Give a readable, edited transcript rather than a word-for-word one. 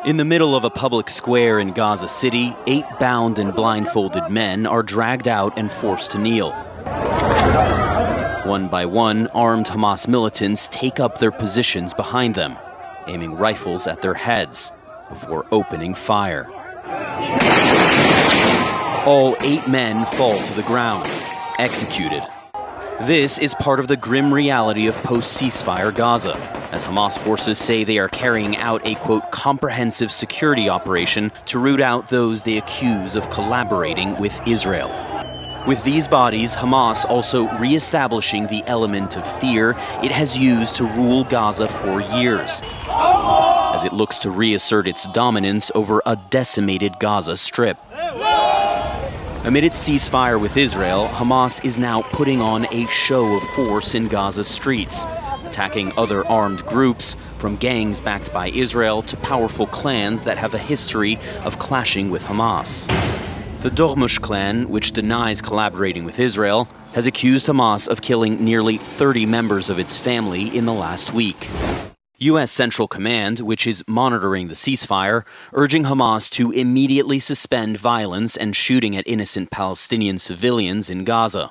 In the middle of a public square in Gaza City, 8 bound and blindfolded men are dragged out and forced to kneel. One by one, armed Hamas militants take up their positions behind them, aiming rifles at their heads before opening fire. All 8 men fall to the ground, executed. This is part of the grim reality of post-ceasefire Gaza, as Hamas forces say they are carrying out a, quote, comprehensive security operation to root out those they accuse of collaborating with Israel. With these bodies, Hamas also reestablishing the element of fear it has used to rule Gaza for years, as it looks to reassert its dominance over a decimated Gaza Strip. Amid its ceasefire with Israel, Hamas is now putting on a show of force in Gaza's streets, attacking other armed groups, from gangs backed by Israel to powerful clans that have a history of clashing with Hamas. The Dormush clan, which denies collaborating with Israel, has accused Hamas of killing nearly 30 members of its family in the last week. U.S. Central Command, which is monitoring the ceasefire, urging Hamas to immediately suspend violence and shooting at innocent Palestinian civilians in Gaza.